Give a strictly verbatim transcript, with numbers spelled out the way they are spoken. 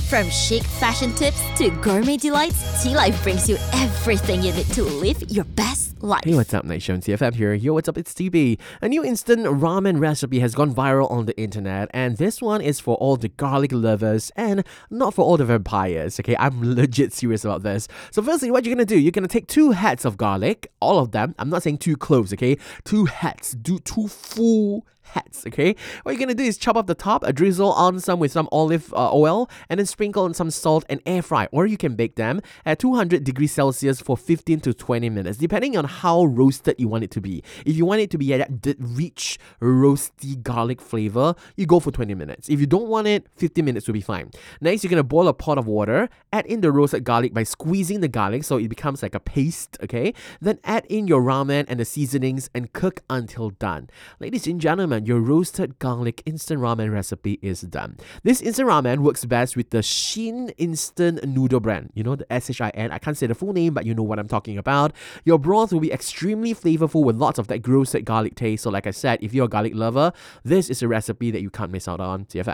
From chic fashion tips to gourmet delights, Tea Life brings you everything you need to live your best life. Hey, what's up, Nation? T F M here. Yo, what's up? It's T B. A new instant ramen recipe has gone viral on the internet, and this one is for all the garlic lovers and not for all the vampires, okay? I'm legit serious about this. So firstly, what you're gonna do, you're gonna take two heads of garlic, all of them. I'm not saying two cloves, okay? Two heads. Do two full heads, okay? What you're gonna do is chop off the top, uh, drizzle on some with some olive uh, oil, and then sprinkle on some salt and air fry. Or you can bake them at two hundred degrees Celsius for fifteen to twenty minutes, depending on how roasted you want it to be. If you want it to be at that rich, roasty garlic flavor, you go for twenty minutes. If you don't want it, fifteen minutes will be fine. Next, you're gonna boil a pot of water, add in the roasted garlic by squeezing the garlic so it becomes like a paste, okay? Then add in your ramen and the seasonings and cook until done. Ladies and gentlemen, your roasted garlic instant ramen recipe is done. This instant ramen works best with the Shin Instant Noodle brand. You know, the S H I N. I can't say the full name, but you know what I'm talking about. Your broth will be extremely flavorful with lots of that roasted garlic taste. So like I said, if you're a garlic lover, this is a recipe that you can't miss out on. T F M.